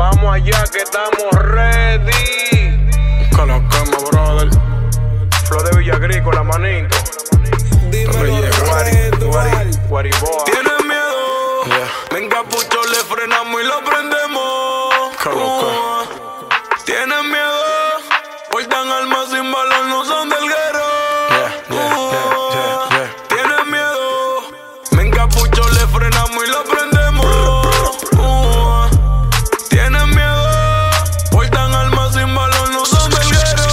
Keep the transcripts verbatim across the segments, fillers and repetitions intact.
Vamos allá que estamos ready. Colocamos, brother. Flor de Villa Agrícola, manito. Dímelo, Guariboa. ¿Tienes miedo? Yeah. Me encapucho, le frenamos y lo prendemos. Coloca. Uh, ¿Tienes miedo? Portan armas sin valor, no son del guero. Yeah, yeah, yeah, yeah, yeah. ¿Tienes miedo? Me encapucho, le frenamos y lo prendemos. Uh, ¿Tienes miedo? Portan armas sin valor, no son del guero.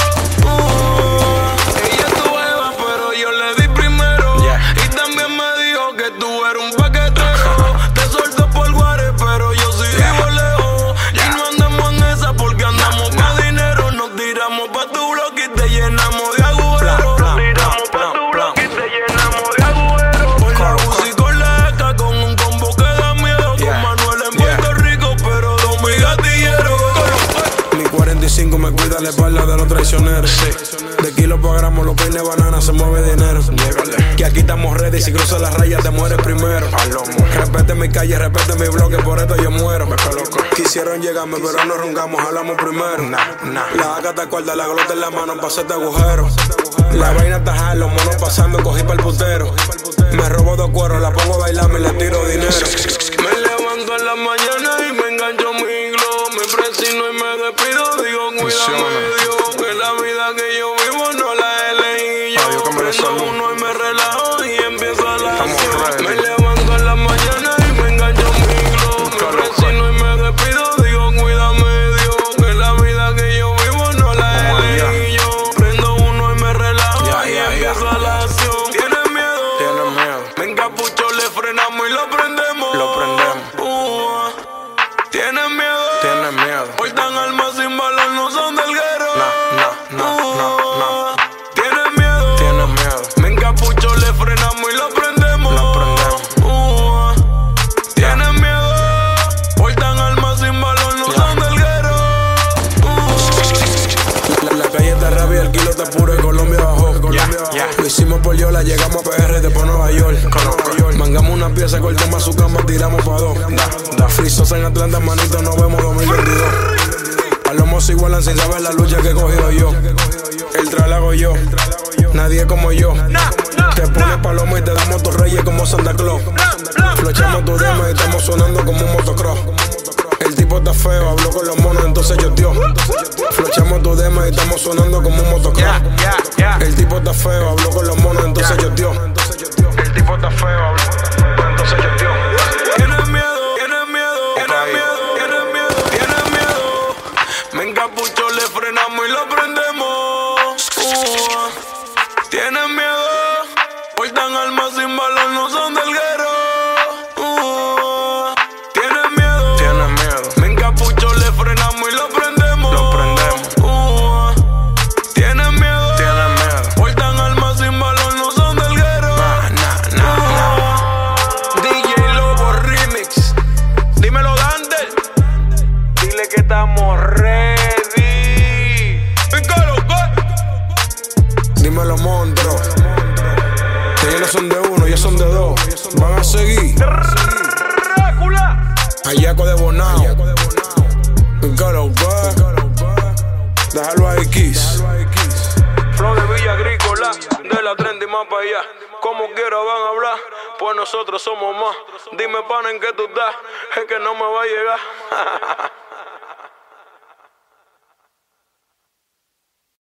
Uh, ella es tu Eva, pero yo le di primero. Yeah. Y también me dijo que tú eres un paquetero. Te suelto por Guare, pero yo sí vivo lejos. Y no andamos en esa porque andamos pa' dinero. Nos tiramos pa' tu bloque y te llenamos de agujeros. Tiramos pa' tu bloque y te llenamos de agujeros. Con la U C I con la E C A, con un combo que da miedo. Yeah. Con Manuel en Yeah. Puerto Rico, pero dos mi gatillero. Mi cuarenta y cinco me cuida la espalda de los traicioneros. De kilo pa' gramo, los peines banana se mueve dinero. Que aquí estamos ready, si cruzas las rayas te mueres primero. Respete mi calle, respete mi bloque, por esto yo muero. Quisieron llegarme, pero no roncamos, hablamos primero. La A C A te acuerda, la glota en la mano pa' hacerte agujero. La vaina está hard, los monos pasando, cogí pa'l putero. Me robo dos cueros, la pongo a bailar, me le tiro dinero. Me levanto en la mañana y me engancho mi glow. Me presino y me despido, digo cuídame Dios. Que la vida que yo vivo no la elegí yo. Adiós, que me Prendo salud. uno y me relajo y empieza la Estamos acción. ready. Me levanto en la mañana y me engancho mi glow. Me presino y me despido, digo cuídame Dios. Que la vida que yo vivo no la Vamos allá. elegí yo. Prendo uno y me relajo Ya, y ya, ya. empieza la acción. ¿Tienes miedo? Tienes miedo, Me encapucho, le frenamos y lo prendemos. lo prendemos. Uh, ¿Tienes miedo? Tienes miedo. Portan armas sin valor, no son del guero. No, no, no, no, no. ¿Tienes miedo? Tienes miedo. Me encapucho, le frenamos y lo prendemos. Lo prendemos. Uh, ¿Tienes miedo? Portan armas sin valor, no son del guero. Uh, La, la calle está rabia, el kilo está puro y Colombia bajó. Colombia bajó. yeah. Lo hicimos por Yola, llegamos a P R, después Nueva York. Nueva York. Mangamos una pieza, cortamos su cama, tiramos pa' dos. Da, da frisos en Atlanta, manito, nos vemos dos mil veintidós. A los mozos igualan sin saber la lucha que he cogido yo. El trago yo, nadie como yo. Te pones palomo y te damos tus reyes como Santa Claus. Flochamos tu dema y estamos sonando como un motocross. El tipo está feo, habló con los monos, entonces yo tío. Flochamos tu dema y estamos sonando como un motocross. Yeah, yeah, yeah. El tipo está feo, habló con los monos, entonces yo tío. El tipo está feo, habló, entonces yo tío. ¿Tienes miedo? ¿Tienes miedo? ¿Tienes Ahí. miedo? ¿Tienes miedo? ¿Tienes miedo? Me encapucho, le frenamos y lo prendemos. Uh, ¿Tienes miedo? Portan armas sin valor, no son del guero. Uh, ¿Tienes miedo? Tienes miedo, Me encapucho, le frenamos y lo prendemos. lo prendemos. Uh, ¿Tienes miedo? Tienes miedo. Portan armas sin valor, no son del guero. Nah, nah, nah, nah. D J Lobo Remix. Dímelo, Dante. Dile que estamos ready. Pícalo, Dímelo, monstruo. Que ellos no son de uno, ellos son de dos. Van a seguir. Drácula. Ayaco de Bonao. Pícalo, déjalo ahí, Kiss. Flor de Villa Agrícola, de la treinta y más para allá. Como quiera van a hablar, pues nosotros somos más. Dime, pana, en qué tú estás, es que no me va a llegar.